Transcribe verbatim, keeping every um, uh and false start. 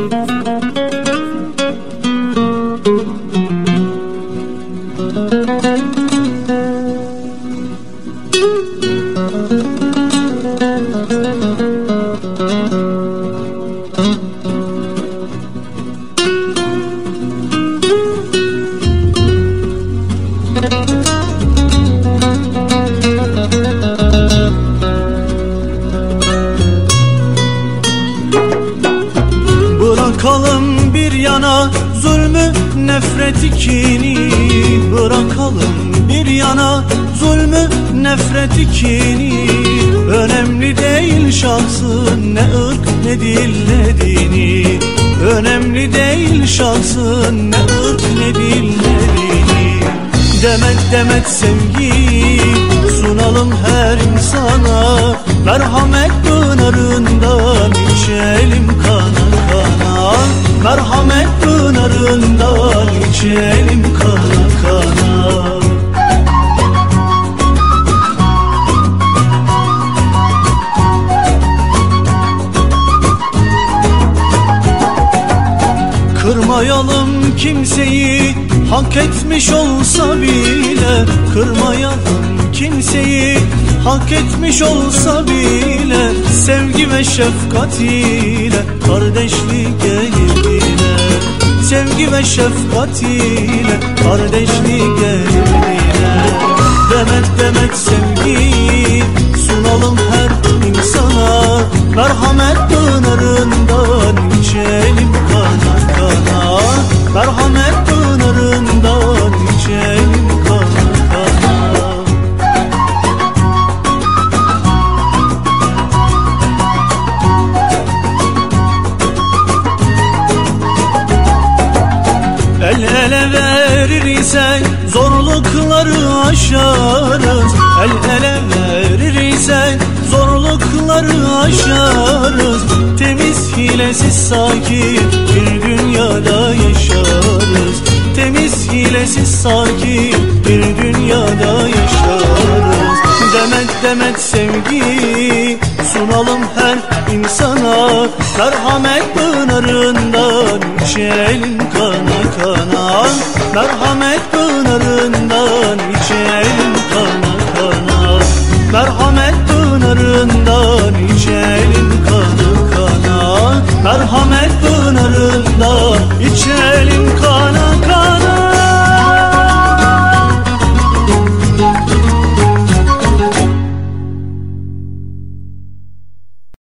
Bırakalım bir yana zulmü, nefreti, kini. Bırakalım bir yana zulmü, nefreti, kini. Önemli değil şahsın ne ırk, ne dil, ne dini. Önemli değil şahsın ne ırk, ne dil, ne dini. Demet demet sevgi sunalım her insana. Merhamet pınarından içelim kana kana. Merhamet pınarından içelim kana kana. Kırmayalım kimseyi, hak etmiş olsa bile. Kırmayalım kimseyi, hak etmiş olsa bile. Sevgi ve şefkat ile kardeşlik gelir yine. Sevgi ve şefkat ile kardeşlik gelir yine. Demet demet sevgi sunalım her insana. Merhamet pınarından içelim kana kana. Merhamet pınarından içelim kana kana. El ele verir ise zorlukları aşarız. El ele verir ise zorlukları aşarız. Temiz, hilesiz, sakin bir dünyada yaşarız. Temiz, hilesiz, sakin bir dünyada yaşarız. Demet demet sevgi sunalım her insana. Merhamet pınarından içelim kana kana. Merhamet pınarından içelim kana kana. Merhamet